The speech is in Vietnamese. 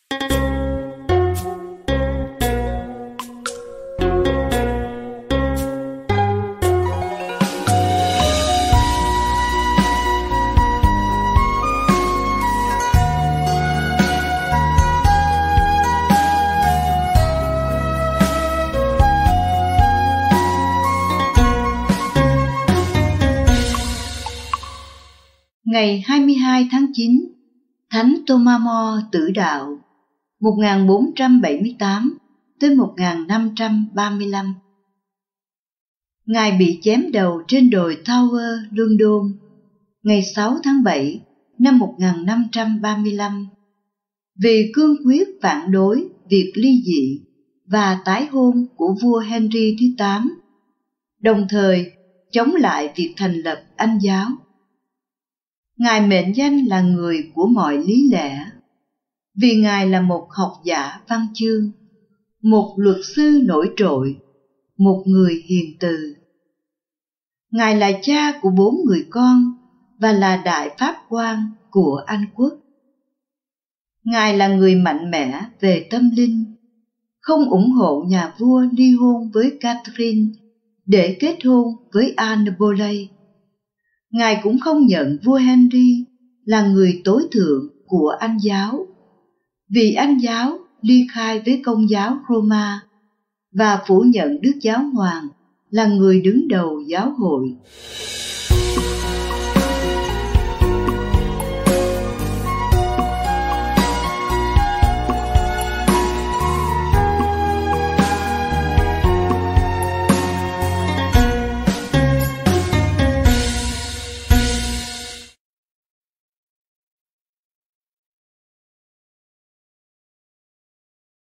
Ngày 22 tháng 9, Thánh Thomas More tử đạo 1478 tới 1535. Ngài bị chém đầu trên đồi Tower, London, ngày 6 tháng 7 năm 1535 vì cương quyết phản đối việc ly dị và tái hôn của vua Henry thứ 8, đồng thời chống lại việc thành lập Anh giáo. Ngài mệnh danh là người của mọi lý lẽ, vì Ngài là một học giả văn chương, một luật sư nổi trội, một người hiền từ. Ngài là cha của 4 người con và là đại pháp quan của Anh quốc. Ngài là người mạnh mẽ về tâm linh, không ủng hộ nhà vua ly hôn với Catherine để kết hôn với Anne Boleyn. Ngài cũng không nhận vua Henry là người tối thượng của Anh giáo, vì Anh giáo ly khai với Công giáo Roma và phủ nhận Đức Giáo Hoàng là người đứng đầu giáo hội.